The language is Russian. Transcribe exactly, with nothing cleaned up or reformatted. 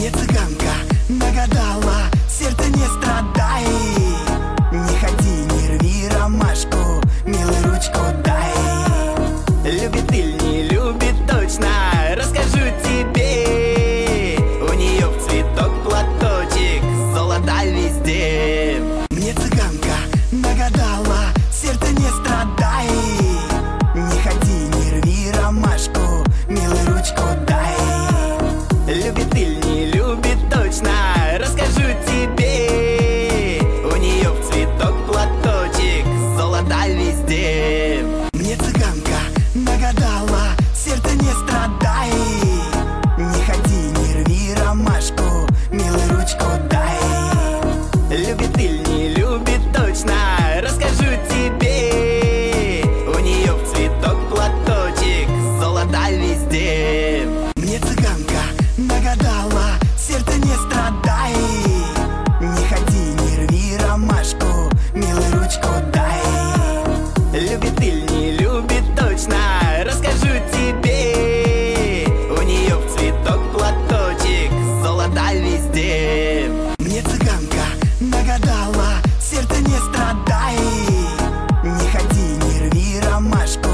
Мне цыганка нагадала, сердце не страдай. Не ходи, не рви ромашку, милый, ручку дай. Любит или не любит точно, расскажу тебе. У нее в цветок платочек, золото везде. Мне цыганка нагадала, сердце не страдай. Не ходи, не рви ромашку, милый, ручку дай. Любит или не любит точно, расскажу тебе. У нее в цветок платочек, золото везде. Мне цыганка нагадала, сердце не страдай. Не ходи, не рви ромашку, милый, ручку дай. Любит или не любит точно, расскажу тебе. У нее в цветок платочек, золото везде. Мне цыганка нагадала, сердце не страдай. Не ходи, не рви ромашку, милый, ручку дай. Любит или не любит точно, расскажу тебе. У нее в цветок платочек, золото везде. Мне цыганка нагадала, сердце не страдай. Не ходи, не рви ромашку,